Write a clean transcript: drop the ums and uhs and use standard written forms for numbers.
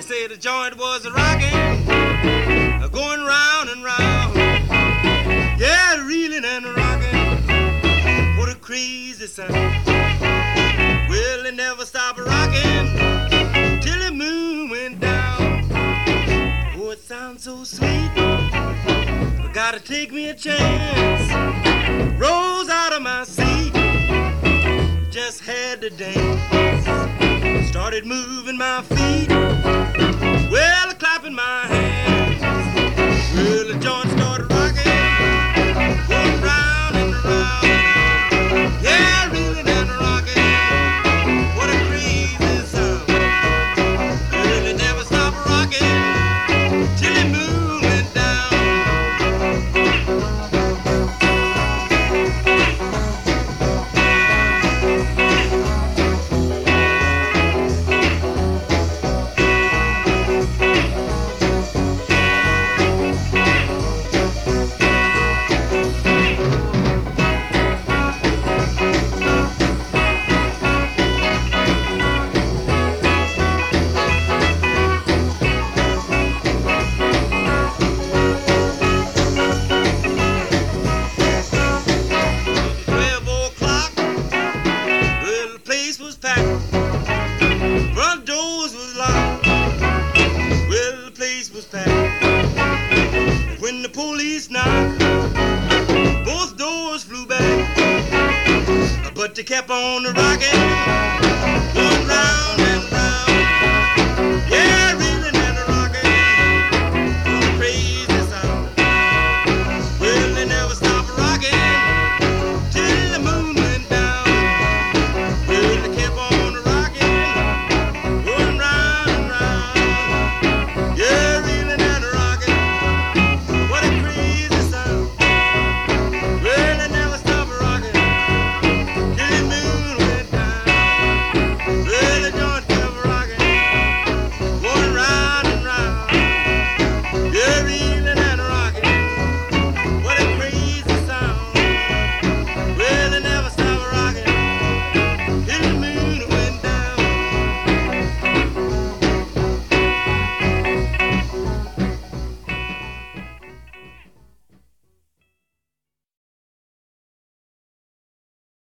say the joint was rocking, going round and round. Yeah, reeling and rocking, what a crazy sound. Well, it never stopped rocking till the moon went down. Oh, it sounds so sweet, I gotta take me a chance. Rose out of my seat, just had to dance. Started moving my feet, well, clapping my hands. Well, the joint started rocking, going round and round. Yeah, reeling and rocking, what a crazy sound. Well, it never stopped rocking till the moon went down. Front doors was locked, well, the place was packed. When the police knocked,